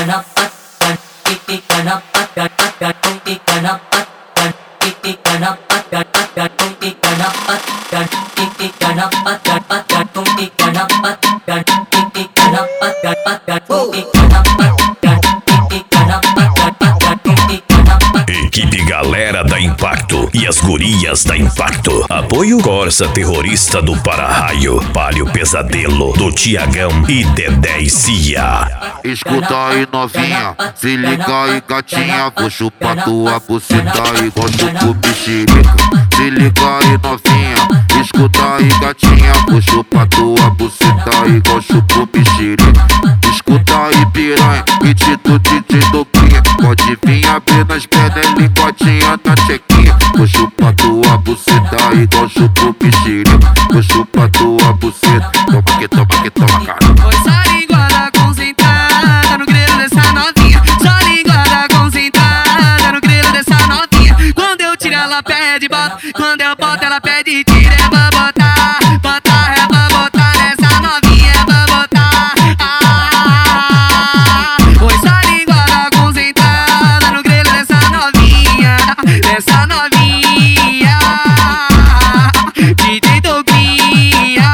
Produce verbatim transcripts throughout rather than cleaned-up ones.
Equipe Galera da Impacto e as gurias da Impacto. Apoio Corsa Terrorista do Para-Raio, Palio Pesadelo do Tiagão e Dedé e Cia. Escuta aí novinha, se liga aí gatinha, vou chupar tua buceta igual chupo mexerica. Se liga aí novinha, escuta aí gatinha, vou chupar tua buceta igual chupo mexerica. Escuta aí piranha, hit do D J Doquinha, pode vir abrir nas pernas, linguadinha na chequinha. Vou chupar tua buceta igual chupo mexerica. Vou chupar tua buceta, toma que toma que toma cara. Foi só linguada concentrada no grelo dessa novinha. Só linguada concentrada no grelo dessa novinha. Quando eu tiro ela pede bota, quando eu boto ela pede tira. É pra botar, botar, é pra botar nessa novinha, é pra botar. Ah, foi só linguada concentrada no grelo dessa novinha, dessa novinha. D J Doguinha,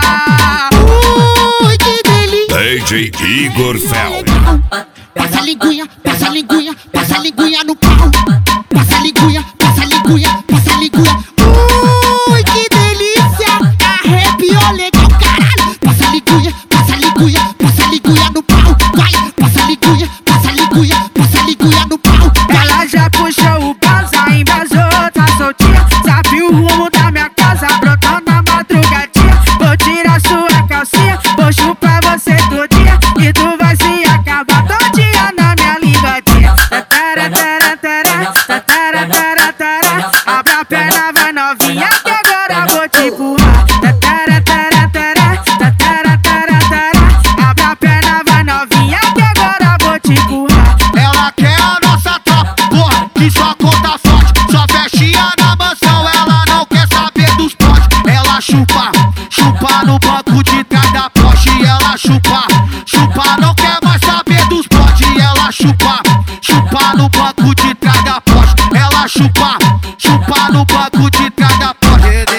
ui que delícia. D J Igor Fel. Passa a linguinha, passa a linguinha, passa a linguinha no pau. Passa a linguinha, passa a linguinha, passa a linguinha. Ui, que delícia! Arrepiou legal, caralho. Passa a linguinha, passa a linguinha, passa a linguinha no pau. Vai, passa a linguinha, passa a linguinha, passa a linguinha no pau. ela já puxou o casa, embasou, tá soltinha. Sabe o rumo da minha casa, brotou na madrugadinha. Vou tirar sua calcinha, vou chupar você todo dia. E tu vai se acabar todinha na minha linguadinha. Tatara, tara, tara, tatara, tara, tara. Abre a perna, vai novinha, que agora vou te empurrar. Tatara, tara, tara, tatara, tara, tara. Abre a perna, vai novinha, que agora vou te empurrar. Ela quer a nossa tropa, porra, que só conta sorte. Só festinha na mansão, ela não quer saber dos potes. Ela chupa, chupa no banco de trás da Porsche. Ela chupa, chupa, não quer mais saber dos potes. Ela chupa, chupa no banco de trás da Porsche. Ela chupa, chupa no banco de trás da Porsche.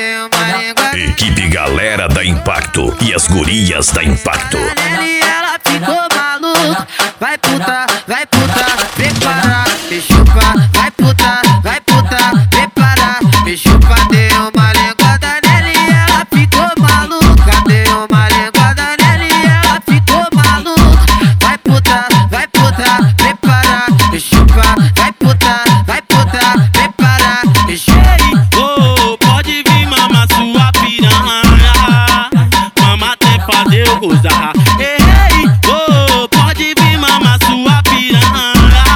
Equipe Galera da Impacto e as gurias da Impacto. E ela ficou maluca. Vai puta, vai puta, prepara, me chupa. Vai puta, vai puta, prepara, me chupa. Dei uma linguada nela e ela ficou maluca. Dei uma linguada nela e ela ficou maluca. Vai puta, vai puta, prepara, me chupa. Vai puta, vai puta, prepara, me chupa. Oh, pode vir mamar sua piranha, mama até fazer eu gozar. Ei, oh, pode vir mamar sua piranha,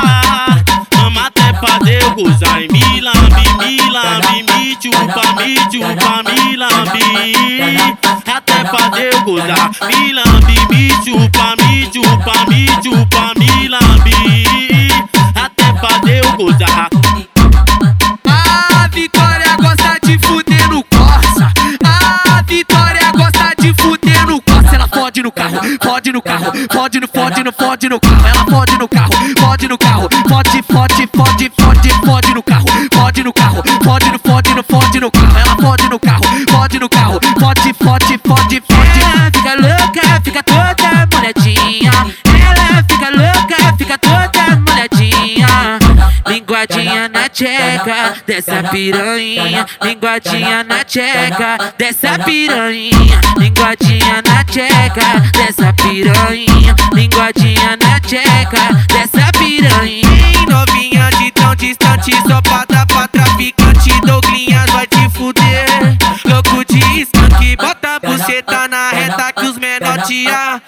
mama até fazer eu gozar. E me lambe, me lambe, me chupa, me chupa, me lambe, até fazer eu gozar. Me lambe, me chupa, me chupa, me chupa, me lambe, até fazer eu gozar. A Vitória gosta de fuder no Corsa. A Vitória gosta de fuder no Corsa. Ela fode no carro, fode no carro, fode no, fode no, fode no carro. Ela fode no carro, fode no carro, fode, fode, fode, fode, fode no carro, fode no carro, fode no, fode no, fode no carro. Ela fode no carro, fode no carro, fode, fode, fode, fode. Ela fica louca, fica toda molhadinha. Ela fica louca, fica toda molhadinha. Linguadinha na tcheca dessa piranha. Linguadinha na tcheca dessa piranha. Linguadinha na tcheca dessa piranha. Linguadinha na tcheca dessa piranha. Novinha de tão distante, só pra dar pra traficante. Douglinhas vai te fuder. Louco de skunk, bota a buceta na reta que os menor te